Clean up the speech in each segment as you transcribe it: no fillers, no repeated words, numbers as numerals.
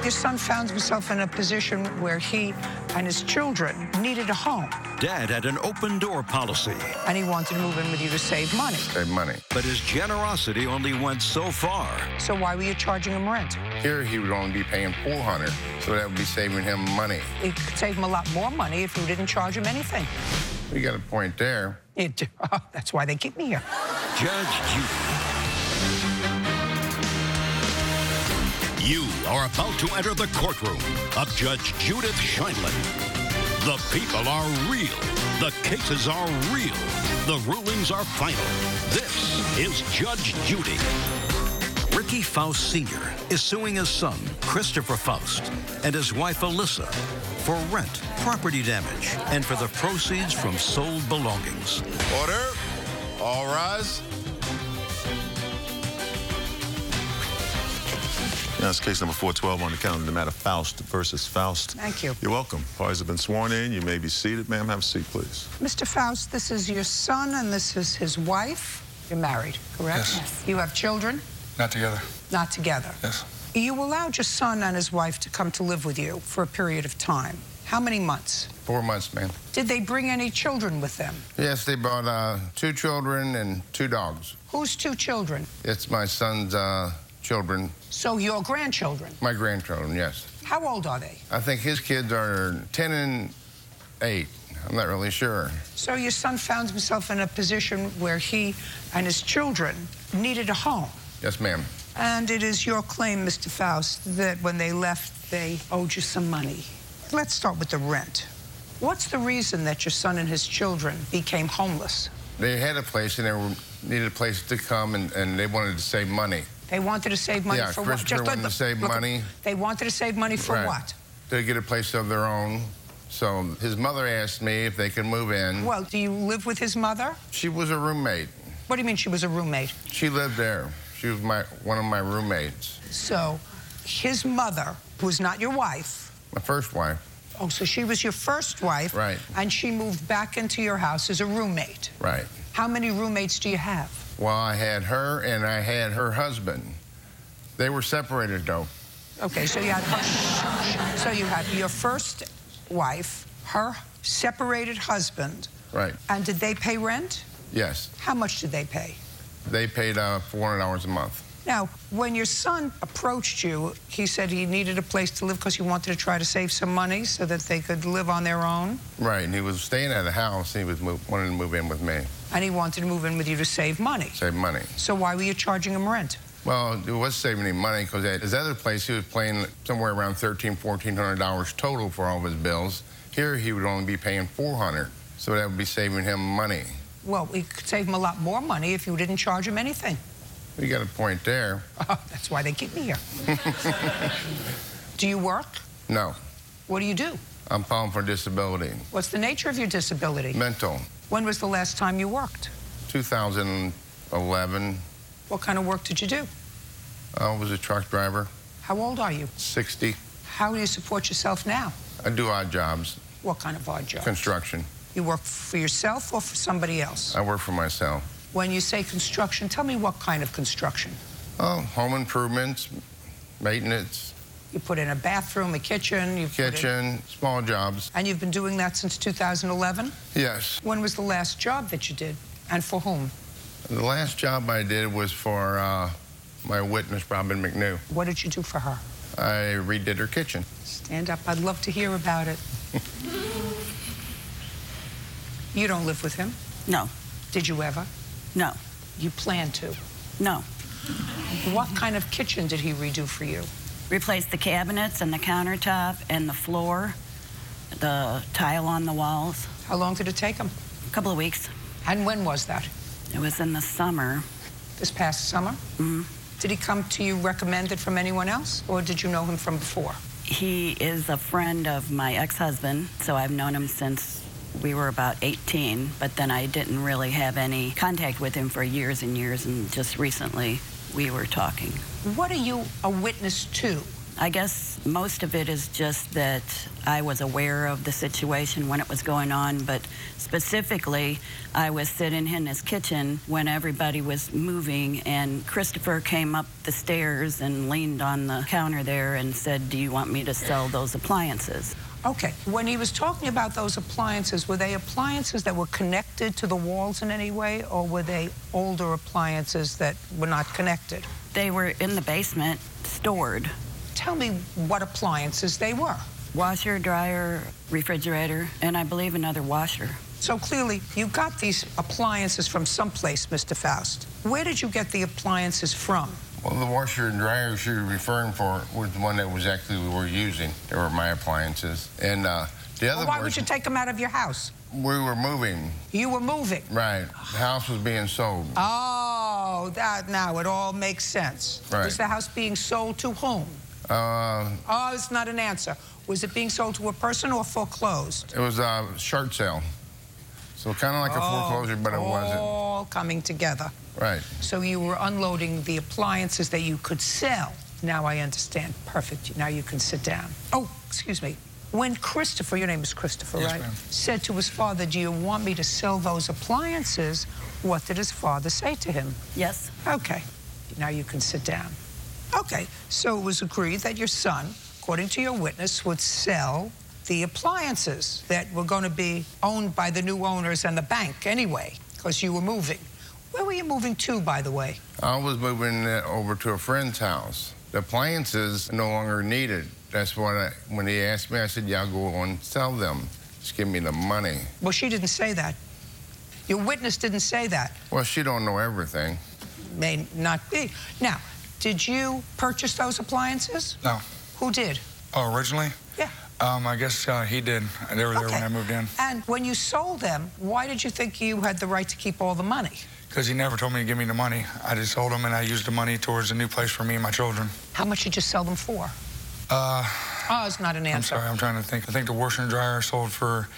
Your son found himself in a position where he and his children needed a home. Dad had an open-door policy. And he wanted to move in with you to save money. Save money. But his generosity only went so far. So why were you charging him rent? Here he would only be paying $400, so that would be saving him money. It could save him a lot more money if you didn't charge him anything. You got a point there. That's why they keep me here. Judge Judy. You are about to enter the courtroom of Judge Judith Scheindlin. The people are real. The cases are real. The rulings are final. This is Judge Judy. Ricky Faust Sr. is suing his son, Christopher Faust, and his wife, Alyssa, for rent, property damage, and for the proceeds from sold belongings. Order. All rise. That's case number 412 on the calendar, the matter Faust versus Faust. Thank you. You're welcome. Parties have been sworn in. You may be seated. Ma'am, have a seat, please. Mr. Faust, this is your son and this is his wife. You're married, correct? Yes. You have children? Not together. Not together. Yes. You allowed your son and his wife to come to live with you for a period of time. How many months? 4 months, ma'am. Did they bring any children with them? Yes, they brought 2 children and 2 dogs. Whose 2 children? It's my son's children. So your grandchildren? My grandchildren, yes. How old are they? I think his kids are 10 and 8. I'm not really sure. So your son found himself in a position where he and his children needed a home. Yes, ma'am. And it is your claim, Mr. Faust, that when they left, they owed you some money. Let's start with the rent. What's the reason that your son and his children became homeless? They had a place and they needed a place to come and they wanted to save money. They wanted to save money Yeah, for what? Christopher wanted to save money. They wanted to save money for Right. what? To get a place of their own. So his mother asked me if they could move in. Well, do you live with his mother? She was a roommate. What do you mean she was a roommate? She lived there. She was one of my roommates. So his mother, who's not your wife. My first wife. Oh, so she was your first wife. Right. And she moved back into your house as a roommate. Right. How many roommates do you have? Well, I had her and I had her husband. They were separated, though. Okay, so you had your first wife, her separated husband. Right. And did they pay rent? Yes. How much did they pay? They paid $400 a month. Now, when your son approached you, he said he needed a place to live because he wanted to try to save some money so that they could live on their own. Right, and he was staying at a house. He was wanting to move in with me. And he wanted to move in with you to save money. Save money. So why were you charging him rent? Well, it was saving him money because at his other place, he was paying somewhere around $1,300, $1,400 total for all of his bills. Here, he would only be paying $400, so that would be saving him money. Well, it could save him a lot more money if you didn't charge him anything. You got a point there. That's why they keep me here. Do you work? No. What do you do? I'm filing for disability. What's the nature of your disability? Mental. When was the last time you worked? 2011. What kind of work did you do? I was a truck driver. How old are you? 60. How do you support yourself now? I do odd jobs. What kind of odd jobs? Construction. You work for yourself or for somebody else? I work for myself. When you say construction, tell me what kind of construction. Oh, home improvements, maintenance. You put in a bathroom, a kitchen. Kitchen, small jobs. And you've been doing that since 2011? Yes. When was the last job that you did, and for whom? The last job I did was for my witness, Robin McNew. What did you do for her? I redid her kitchen. Stand up. I'd love to hear about it. You don't live with him? No. Did you ever? No. You plan to? No. What kind of kitchen did he redo for you? Replaced the cabinets and the countertop and the floor, the tile on the walls. How long did it take him? A couple of weeks. And when was that? It was in the summer. This past summer? Mm-hmm. Did he come to you recommended from anyone else, or did you know him from before? He is a friend of my ex-husband, so I've known him since we were about 18, but then I didn't really have any contact with him for years and years, and just recently we were talking. What are you a witness to I guess most of it is just that I was aware of the situation when it was going on, but specifically, I was sitting in his kitchen when everybody was moving, and Christopher came up the stairs and leaned on the counter there and said, "Do you want me to sell those appliances?" Okay, when he was talking about those appliances, were they appliances that were connected to the walls in any way, or were they older appliances that were not connected? They were in the basement, stored. Tell me what appliances they were. Washer, dryer, refrigerator, and I believe another washer. So clearly, you got these appliances from someplace, Mr. Faust. Where did you get the appliances from? Well, the washer and dryer you're referring for was the one that was actually we were using. They were my appliances. And the other Well, why would you take them out of your house? We were moving. You were moving. Right. The house was being sold. Oh, that now it all makes sense. Right. Was the house being sold to whom? Oh, it's not an answer. Was it being sold to a person or foreclosed? It was a short sale. So kind of like a foreclosure, but it wasn't. All coming together. Right. So you were unloading the appliances that you could sell. Now I understand. Perfect. Now you can sit down. Oh, excuse me. When Christopher, your name is Christopher, Yes, right? ma'am. Said to his father, "Do you want me to sell those appliances?" What did his father say to him? Yes. Okay. Now you can sit down. Okay. So it was agreed that your son, according to your witness, would sell the appliances that were going to be owned by the new owners and the bank anyway, because you were moving. Where were you moving to, by the way? I was moving over to a friend's house. The appliances no longer needed. That's what when he asked me, I said, "Yeah, I'll go on and sell them. Just give me the money." Well, she didn't say that. Your witness didn't say that. Well, she don't know everything. May not be. Now, did you purchase those appliances? No. Who did? Oh, originally? Yeah. I guess he did. They were there when I moved in. And when you sold them, why did you think you had the right to keep all the money? Because he never told me to give me the money. I just sold them, and I used the money towards a new place for me and my children. How much did you sell them for? Oh, it's not an answer. I'm sorry, I'm trying to think. I think the washer and dryer sold for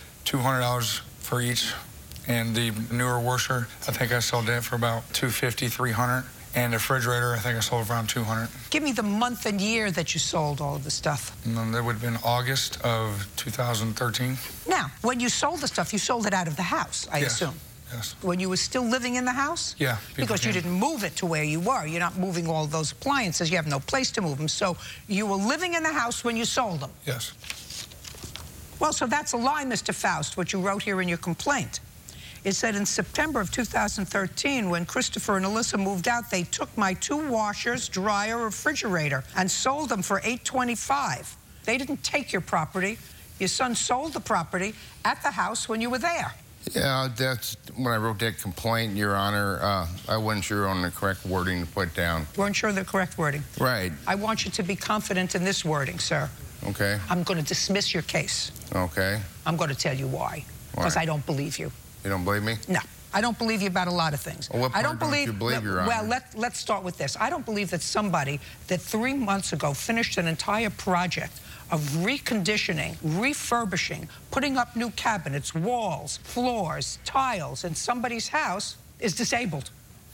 $200 for each. And the newer washer, I think I sold that for about $250, $300. And the refrigerator, I think I sold for around $200. Give me the month and year that you sold all of the stuff. And then that would have been August of 2013. Now, when you sold the stuff, you sold it out of the house, I assume. Yes. When you were still living in the house? Yeah. Because you didn't move it to where you were. You're not moving all those appliances. You have no place to move them. So you were living in the house when you sold them. Yes. Well, so that's a lie, Mr. Faust, what you wrote here in your complaint. It said in September of 2013, when Christopher and Alyssa moved out, they took my 2 washers, dryer, refrigerator, and sold them for $825. They didn't take your property. Your son sold the property at the house when you were there. Yeah, that's when I wrote that complaint, Your Honor. I wasn't sure on the correct wording to put down. Weren't sure of the correct wording. Right. I want you to be confident in this wording, sir. Okay. I'm going to dismiss your case. Okay. I'm going to tell you why. Because I don't believe you. You don't believe me? No. I don't believe you about a lot of things. Well, what part I don't believe, you believe, Your Honor? Well, let's start with this. I don't believe that somebody that 3 months ago finished an entire project of reconditioning, refurbishing, putting up new cabinets, walls, floors, tiles in somebody's house is disabled.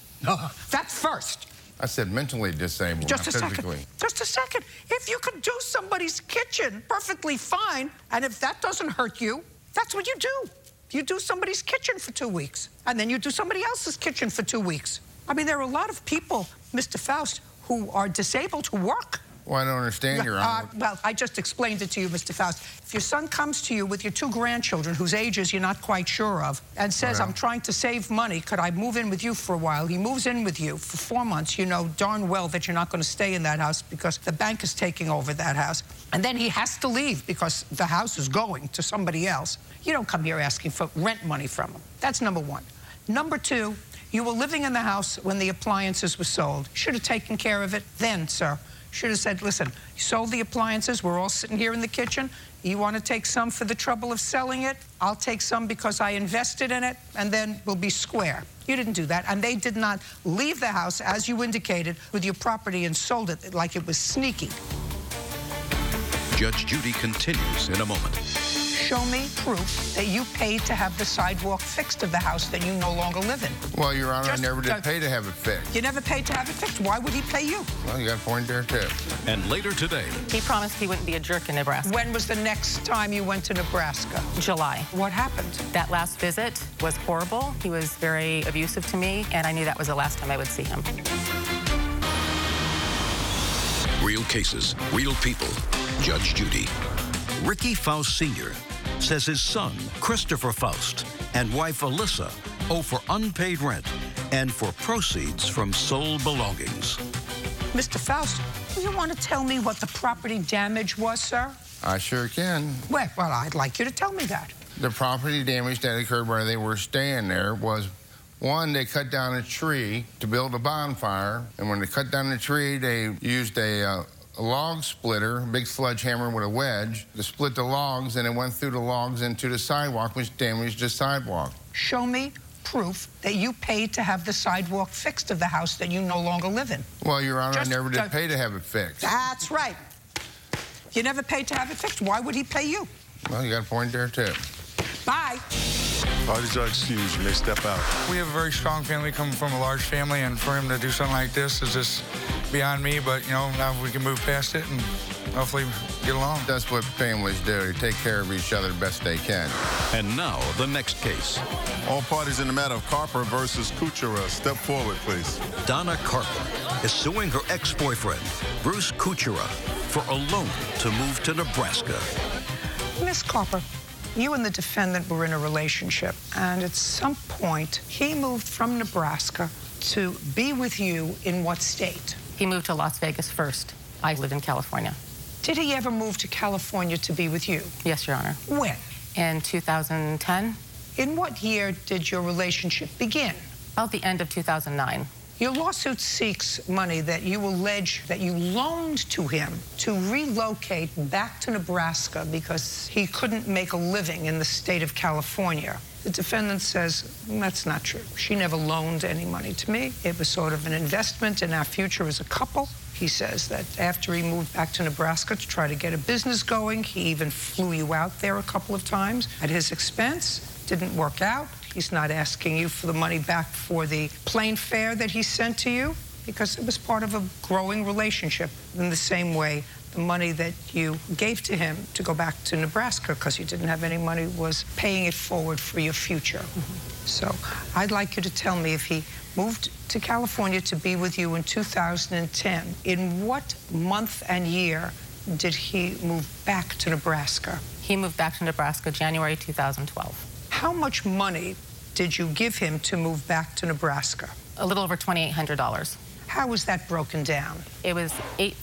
That's first. I said mentally disabled, Just not a physically. second. Just a second. If you could do somebody's kitchen perfectly fine, and if that doesn't hurt you, that's what you do. You do somebody's kitchen for 2 weeks, and then you do somebody else's kitchen for 2 weeks. I mean, there are a lot of people, Mr. Faust, who are disabled who work. Well, I don't understand, Your Honor. Well, I just explained it to you, Mr. Faust. If your son comes to you with your 2 grandchildren, whose ages you're not quite sure of, and says, I'm trying to save money, could I move in with you for a while? He moves in with you for 4 months. You know darn well that you're not going to stay in that house because the bank is taking over that house. And then he has to leave because the house is going to somebody else. You don't come here asking for rent money from him. That's number 1. Number 2, you were living in the house when the appliances were sold. Should have taken care of it then, sir. Should have said, listen, you sold the appliances. We're all sitting here in the kitchen. You want to take some for the trouble of selling it? I'll take some because I invested in it, and then we'll be square. You didn't do that, and they did not leave the house, as you indicated, with your property and sold it like it was sneaky. Judge Judy continues in a moment. Show me proof that you paid to have the sidewalk fixed of the house that you no longer live in. Well, Your Honor, Just- I never did pay to have it fixed. You never paid to have it fixed. Why would he pay you? Well, you got a point there, too. And later today, He promised he wouldn't be a jerk in Nebraska. When was the next time you went to Nebraska? July. What happened? That last visit was horrible. He was very abusive to me, and I knew that was the last time I would see him. real cases, real people. Judge Judy. Ricky Faust Sr. says his son, Christopher Faust, and wife Alyssa owe for unpaid rent and for proceeds from sold belongings. Mr. Faust, do you want to tell me what the property damage was, sir? I sure can. Well, I'd like you to tell me that. The property damage that occurred where they were staying there was, one, they cut down a tree to build a bonfire, and when they cut down the tree, they used a log splitter, a big sledgehammer with a wedge, to split the logs, and it went through the logs into the sidewalk, which damaged the sidewalk. Show me proof that you paid to have the sidewalk fixed of the house that you no longer live in. Well, Your Honor, Just- I never did pay to have it fixed. That's right. You never paid to have it fixed. Why would he pay you? Well, you got a point there, too. Bye. Parties are excused. You may step out. We have a very strong family, coming from a large family, and for him to do something like this is just beyond me. But, you know, now we can move past it and hopefully get along. That's what families do. They take care of each other the best they can. And now, the next case. All parties in the matter of Carper versus Kuchera. Step forward, please. Donna Carper is suing her ex-boyfriend, Bruce Kuchera, for a loan to move to Nebraska. Miss Carper, you and the defendant were in a relationship, and at some point, he moved from Nebraska to be with you in what state? He moved to Las Vegas first. I live in California. Did he ever move to California to be with you? Yes, Your Honor. When? In 2010, In what year did your relationship begin? about the end of 2009. Your lawsuit seeks money that you allege that you loaned to him to relocate back to Nebraska because he couldn't make a living in the state of California. The defendant says, that's not true. She never loaned any money to me. It was sort of an investment in our future as a couple. He says that after he moved back to Nebraska to try to get a business going, he even flew you out there a couple of times at his expense. Didn't work out. He's not asking you for the money back for the plane fare that he sent to you because it was part of a growing relationship. In the same way, the money that you gave to him to go back to Nebraska because you didn't have any money was paying it forward for your future. So I'd like you to tell me if he moved to California to be with you in 2010, in what month and year did he move back to Nebraska? He moved back to Nebraska January 2012. How much money did you give him to move back to Nebraska? A little over $2,800. How was that broken down? It was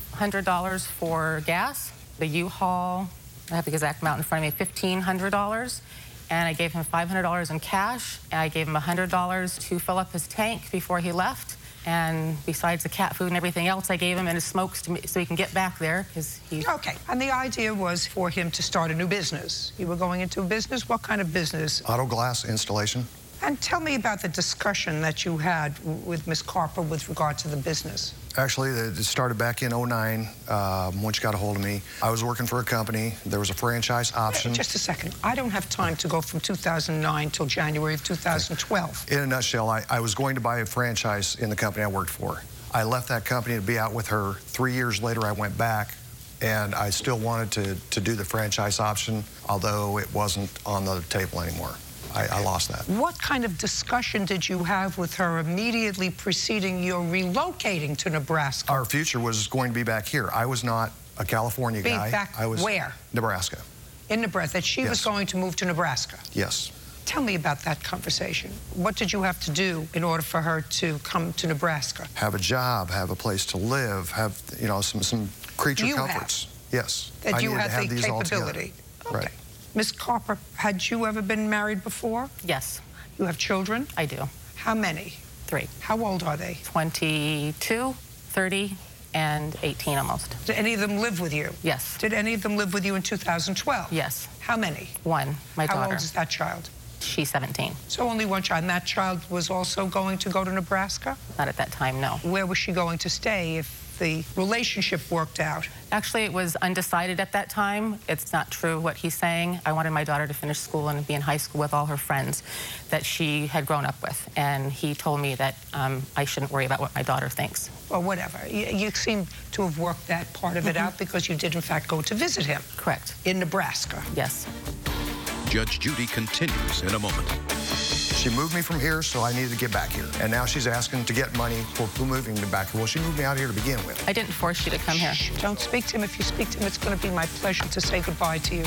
$800 for gas. The U-Haul, I have the exact amount in front of me, $1,500. And I gave him $500 in cash. And I gave him $100 to fill up his tank before he left. And besides the cat food and everything else, I gave him and his smokes so he can get back there because he... Okay, and the idea was for him to start a new business. You were going into a business? What kind of business? Auto glass installation. And tell me about the discussion that you had with Ms. Carper with regard to the business. Actually, it started back in '09 when she got a hold of me. I was working for a company. There was a franchise option. Just a second. I don't have time to go from 2009 till January of 2012. In a nutshell, I was going to buy a franchise in the company I worked for. I left that company to be out with her. 3 years later, I went back, and I still wanted to do the franchise option, although it wasn't on the table anymore. I lost that. What kind of discussion did you have with her immediately preceding your relocating to Nebraska? Our future was going to be back here. I was not a California Be guy. back I was where? Nebraska. In Nebraska, that she was Yes. going to move to Nebraska. Yes. Tell me about that conversation. What did you have to do in order for her to come to Nebraska? Have a job, have a place to live, have, you know, some creature You have. comforts. Yes. That I you needed had to have the these all together. capability. Right. Okay. Ms. Carper, had you ever been married before? Yes, You have children? I do. How many? 3. How old are they? 22, 30, and 18 almost. Did any of them live with you? Yes. Did any of them live with you in 2012? Yes. How many? 1, my How daughter. old is that child? She's 17. So only one child. And that child was also going to go to Nebraska? Not at that time, no. Where was she going to stay if the relationship worked out. Actually, it was undecided at that time. It's not true what he's saying. I wanted my daughter to finish school and be in high school with all her friends that she had grown up with. And he told me that I shouldn't worry about what my daughter thinks. Well, whatever. You seem to have worked that part of it out because you did, in fact, go to visit him. Correct. In Nebraska. Yes. Judge Judy continues in a moment. She moved me from here, so I needed to get back here. And now she's asking to get money for moving me back here. Well, she moved me out here to begin with. I didn't force you to come here. Shh, don't speak to him. If you speak to him, it's going to be my pleasure to say goodbye to you.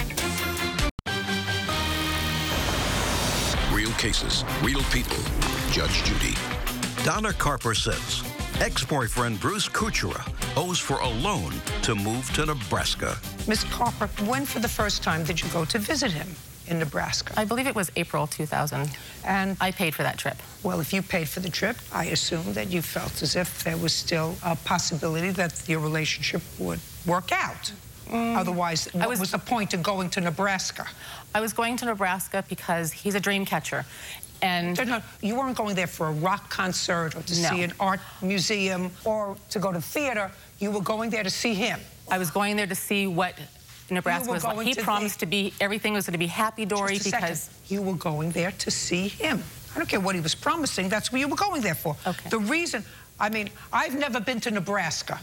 Real cases, real people. Judge Judy. Donna Carper says ex-boyfriend Bruce Kuchera owes for a loan to move to Nebraska. Miss Carper, when for the first time did you go to visit him in Nebraska? I believe it was April 2000. And I paid for that trip. well, if you paid for the trip, I assume that you felt as if there was still a possibility that your relationship would work out. Otherwise, what was the point of going to Nebraska? I was going to Nebraska because he's a dream catcher. And No, you weren't going there for a rock concert or to see an art museum or to go to theater. You were going there to see him. I was going there to see what Nebraska was like. He promised to be, everything was going to be happy-dory because... You were going there to see him. I don't care what he was promising. That's what you were going there for. Okay. The reason, I mean, I've never been to Nebraska.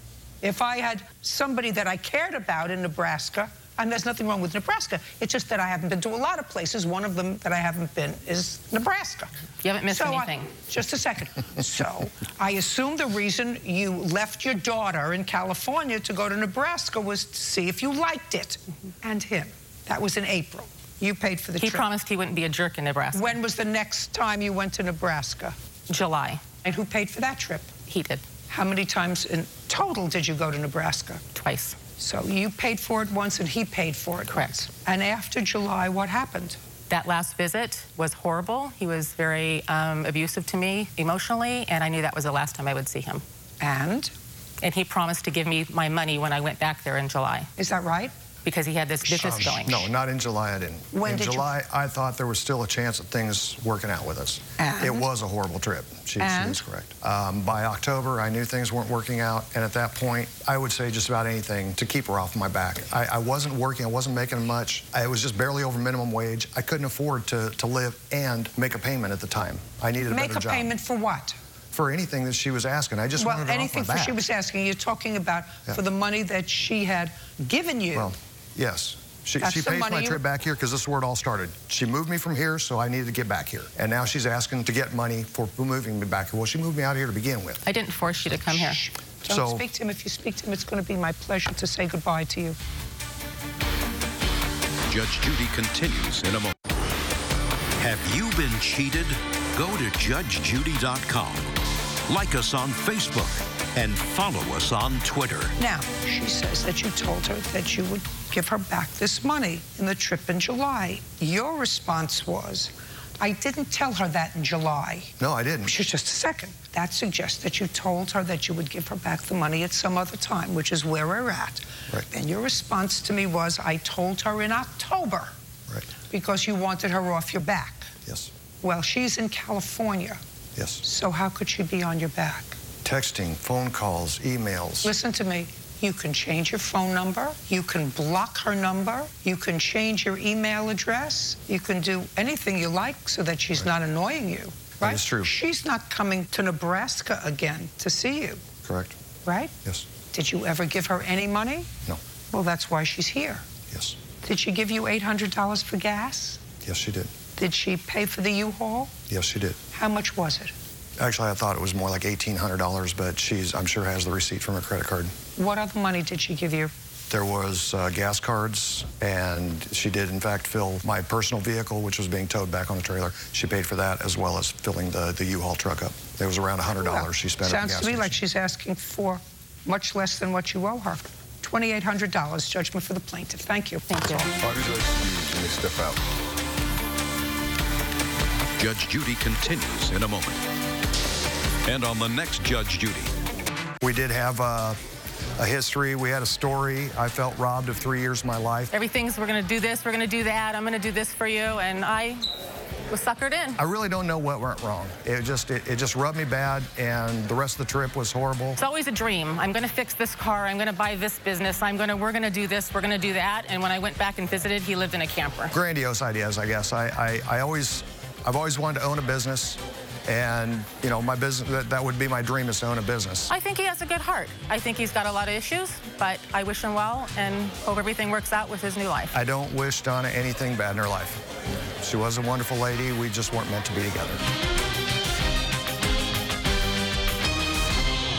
If I had somebody that I cared about in Nebraska, and there's nothing wrong with Nebraska, it's just that I haven't been to a lot of places. One of them that I haven't been is Nebraska. You haven't missed anything. Just a second. So I assume the reason you left your daughter in California to go to Nebraska was to see if you liked it. And him. That was in April. You paid for the trip. He promised he wouldn't be a jerk in Nebraska. When was the next time you went to Nebraska? July. And who paid for that trip? He did. How many times in total did you go to Nebraska? Twice. So you paid for it once and he paid for it Correct. once. And after July, what happened? That last visit was horrible. He was very abusive to me emotionally, and I knew that was the last time I would see him. And? And he promised to give me my money when I went back there in July. Is that right? Because he had this business going. No, not in July, I didn't. When in did July, I thought there was still a chance of things working out with us. And? It was a horrible trip. She is correct. By October, I knew things weren't working out, and at that point, I would say just about anything to keep her off my back. I wasn't working, I wasn't making much. I was just barely over minimum wage. I couldn't afford to live and make a payment at the time. I needed a better job. Make a payment for what? For anything that she was asking. I just wanted her anything off my back. she was asking. You're talking about for the money that she had given you. Well, yes. She That's the paid for money my trip back here because this is where it all started. She moved me from here, so I needed to get back here. And now she's asking to get money for moving me back here. Well, she moved me out here to begin with. I didn't force you to come here. Don't speak to him. If you speak to him, it's going to be my pleasure to say goodbye to you. Judge Judy continues in a moment. Have you been cheated? Go to judgejudy.com. Like us on Facebook and follow us on Twitter. Now, she says that you told her that you would give her back this money in the trip in July. Your response was, I didn't tell her that in July. No, I didn't. Just a second. That suggests that you told her that you would give her back the money at some other time, which is where we're at. Right. And your response to me was, I told her in October. Right. Because you wanted her off your back. Yes. Well, she's in California. Yes. So how could she be on your back? Texting, phone calls, emails. Listen to me. You can change your phone number. You can block her number. You can change your email address. You can do anything you like so that she's not annoying you. Right? That is true. She's not coming to Nebraska again to see you. Correct. Right? Yes. Did you ever give her any money? No. Well, that's why she's here. Yes. Did she give you $800 for gas? Yes, she did. Did she pay for the U-Haul? Yes, she did. How much was it? Actually, I thought it was more like $1,800, but I'm sure has the receipt from her credit card. What other money did she give you? There was gas cards, and she did, in fact, fill my personal vehicle, which was being towed back on the trailer. She paid for that, as well as filling the U-Haul truck up. There was around $100 she spent at the gas Sounds to me station. like she's asking for much less than what you owe her. $2,800, judgment for the plaintiff. Thank you. Thank you. Let me step out. Judge Judy continues in a moment. And on the next Judge Judy. We did have a history. We had a story. I felt robbed of 3 years of my life. Everything's, we're going to do this, we're going to do that, I'm going to do this for you, and I was suckered in. I really don't know what went wrong. It just rubbed me bad, and the rest of the trip was horrible. It's always a dream. I'm going to fix this car. I'm going to buy this business. We're going to do this. We're going to do that. And when I went back and visited, he lived in a camper. Grandiose ideas, I guess. I've always wanted to own a business. And, you know, my business, that would be my dream, is to own a business. I think he has a good heart. I think he's got a lot of issues, but I wish him well and hope everything works out with his new life. I don't wish Donna anything bad in her life. She was a wonderful lady. We just weren't meant to be together.